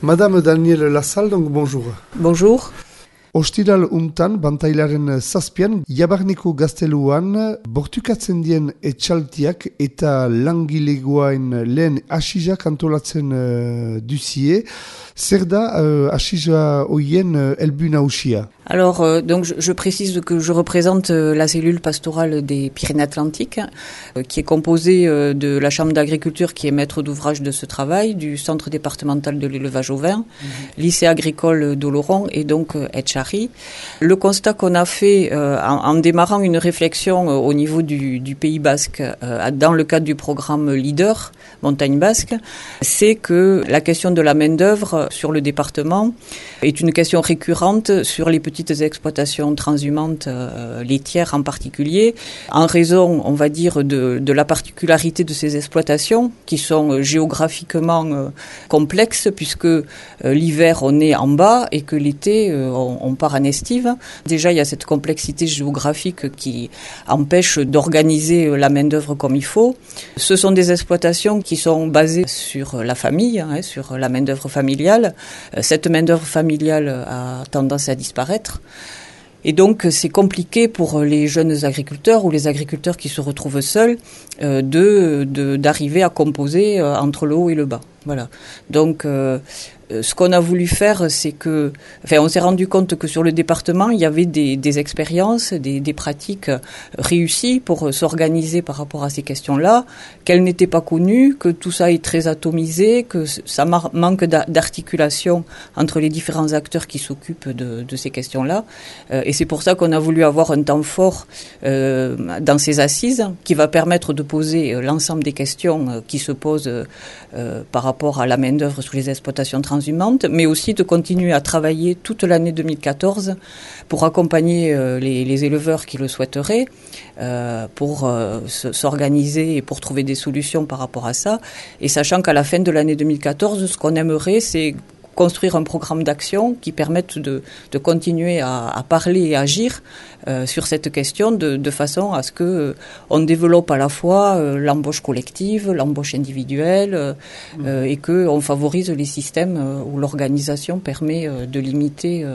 Madame Danielle Lassalle, donc bonjour. Bonjour. Ostiral untan, bantailaren zazpian, Jabarneko gazteluan, bortukatzen dien etxaltiak eta langilegoain lehen asizak antolatzen duzie. Zer da asiza hoien helbu nausia? Alors, donc je précise que je représente la cellule pastorale des Pyrénées-Atlantiques, qui est composée de la Chambre d'agriculture qui est maître d'ouvrage de ce travail, du Centre départemental de l'élevage ovin, lycée agricole d'Oloron et donc Etchari. Le constat qu'on a fait en démarrant une réflexion au niveau du Pays Basque, dans le cadre du programme Leader, Montagne Basque, c'est que la question de la main-d'œuvre sur le département est une question récurrente sur les petites exploitations transhumantes laitières en particulier, en raison, on va dire, de la particularité de ces exploitations qui sont géographiquement complexes, puisque l'hiver on est en bas et que l'été on part en estive. Déjà il y a cette complexité géographique qui empêche d'organiser la main-d'œuvre comme il faut. Ce sont des exploitations qui sont basées sur la famille, sur la main-d'œuvre familiale. Cette main-d'œuvre familiale a tendance à disparaître. Et donc, c'est compliqué pour les jeunes agriculteurs ou les agriculteurs qui se retrouvent seuls d'arriver à composer entre le haut et le bas. Voilà. Donc, ce qu'on a voulu faire, c'est que, on s'est rendu compte que sur le département, il y avait des expériences, des pratiques réussies pour s'organiser par rapport à ces questions-là, qu'elles n'étaient pas connues, que tout ça est très atomisé, que ça manque d'articulation entre les différents acteurs qui s'occupent de ces questions-là. Et c'est pour ça qu'on a voulu avoir un temps fort dans ces assises, qui va permettre de poser l'ensemble des questions qui se posent par rapport à la main-d'œuvre sur les exploitations transhumantes, mais aussi de continuer à travailler toute l'année 2014 pour accompagner les éleveurs qui le souhaiteraient, pour s'organiser et pour trouver des solutions par rapport à ça. Et sachant qu'à la fin de l'année 2014, ce qu'on aimerait, c'est construire un programme d'action qui permette de continuer à parler et agir sur cette question de façon à ce que on développe à la fois l'embauche collective, l'embauche individuelle et que on favorise les systèmes où l'organisation permet de limiter,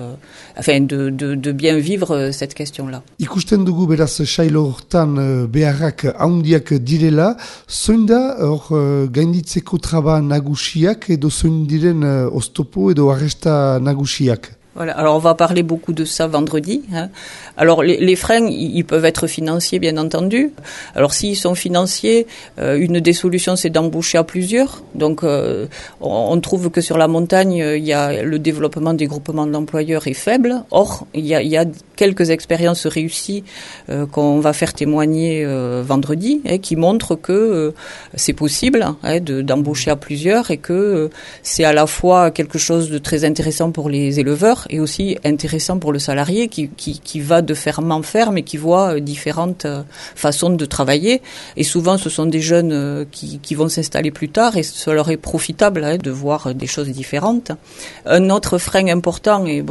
de bien vivre cette question-là. Ikusten dugu beraz sailo hortan beharrak handiak direla, zoin da hor gainditzeko traba nagusiak edo zoin diren oztopo edo arresta nagusiak? Voilà. Alors on va parler beaucoup de ça vendredi. Alors les freins, ils peuvent être financiers bien entendu. Alors s'ils sont financiers, une des solutions c'est d'embaucher à plusieurs. Donc on trouve que sur la montagne, il y a le développement des groupements d'employeurs est faible. Or il y a quelques expériences réussies qu'on va faire témoigner vendredi, qui montrent que c'est possible d'embaucher à plusieurs et que c'est à la fois quelque chose de très intéressant pour les éleveurs et aussi intéressant pour le salarié qui va de ferme en ferme et qui voit différentes façons de travailler. Et souvent, ce sont des jeunes qui vont s'installer plus tard et ça leur est profitable de voir des choses différentes. Un autre frein important, et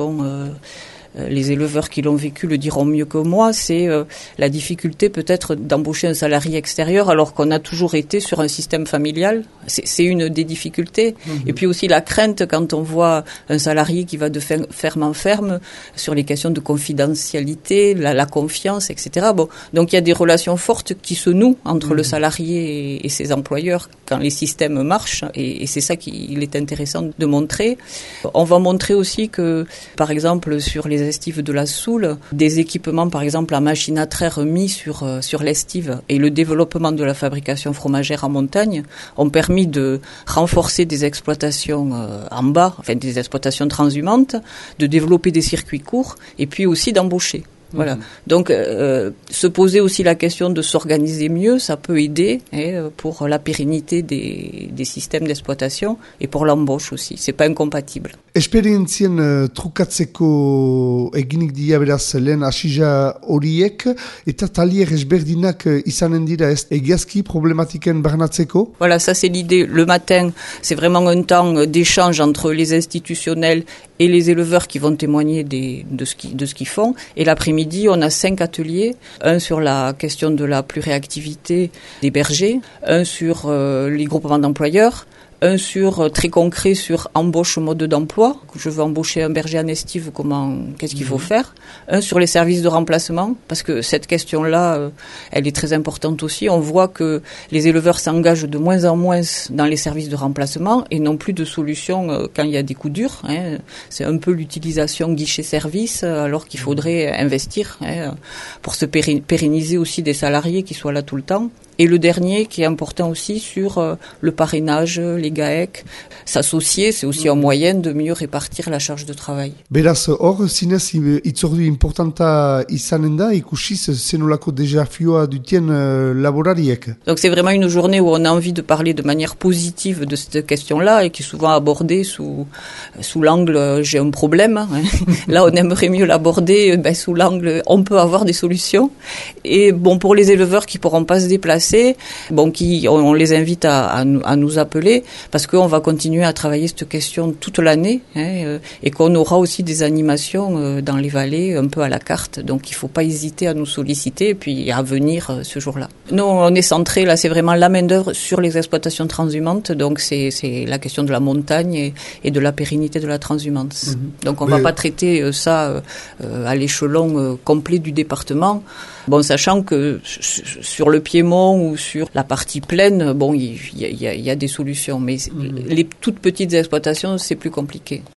les éleveurs qui l'ont vécu le diront mieux que moi, c'est la difficulté peut-être d'embaucher un salarié extérieur alors qu'on a toujours été sur un système familial. C'est une des difficultés. Et puis aussi la crainte quand on voit un salarié qui va de ferme en ferme sur les questions de confidentialité, la confiance, etc. Donc il y a des relations fortes qui se nouent entre le salarié et ses employeurs quand les systèmes marchent et c'est ça qu'il est intéressant de montrer. On va montrer aussi que, par exemple, sur les estives de la Soule, des équipements par exemple en machine à traire mis sur l'estive et le développement de la fabrication fromagère en montagne ont permis de renforcer des exploitations en bas, des exploitations transhumantes, de développer des circuits courts et puis aussi d'embaucher. Voilà. Donc, se poser aussi la question de s'organiser mieux, ça peut aider pour la pérennité des systèmes d'exploitation et pour l'embauche aussi. C'est pas incompatible. Esperientzien trukatzeko eginik dira beraz lehen asija horiek eta talier ezberdinak izanen dira ez egiazki problematiken barnatzeko? Voilà, ça c'est l'idée. Le matin, c'est vraiment un temps d'échange entre les institutionnels et les éleveurs qui vont témoigner de ce qu'ils font. Et l'après-midi, on a 5 ateliers. Un sur la question de la pluriactivité des bergers, un sur les groupements d'employeurs, Un très concret sur embauche mode d'emploi. Je veux embaucher un berger en estive, qu'est-ce qu'il faut faire? Un sur les services de remplacement, parce que cette question-là, elle est très importante aussi. On voit que les éleveurs s'engagent de moins en moins dans les services de remplacement et n'ont plus de solution quand il y a des coups durs. C'est un peu l'utilisation guichet-service, alors qu'il faudrait investir pour se pérenniser aussi des salariés qui soient là tout le temps. Et le dernier, qui est important aussi, sur le parrainage, les GAEC, s'associer, c'est aussi un moyen de mieux répartir la charge de travail. Beraz, hor, zinez, itzordu importanta izanen da, ikusiz zenolako desafioa dutien laborariek. Donc c'est vraiment une journée où on a envie de parler de manière positive de cette question-là, et qui est souvent abordée sous l'angle j'ai un problème. Là, on aimerait mieux l'aborder sous l'angle on peut avoir des solutions. Et bon, pour les éleveurs qui pourront pas se déplacer, on les invite à nous appeler, parce qu'on va continuer à travailler cette question toute l'année, et qu'on aura aussi des animations dans les vallées, un peu à la carte. Donc il faut pas hésiter à nous solliciter et puis à venir ce jour-là. Nous, on est centré, là, c'est vraiment la main-d'œuvre sur les exploitations transhumantes. Donc c'est la question de la montagne et de la pérennité de la transhumance. Donc on va pas traiter ça à l'échelon complet du département. Bon, sachant que sur le Piémont ou sur la partie plaine, il y a des solutions, mais les toutes petites exploitations, c'est plus compliqué.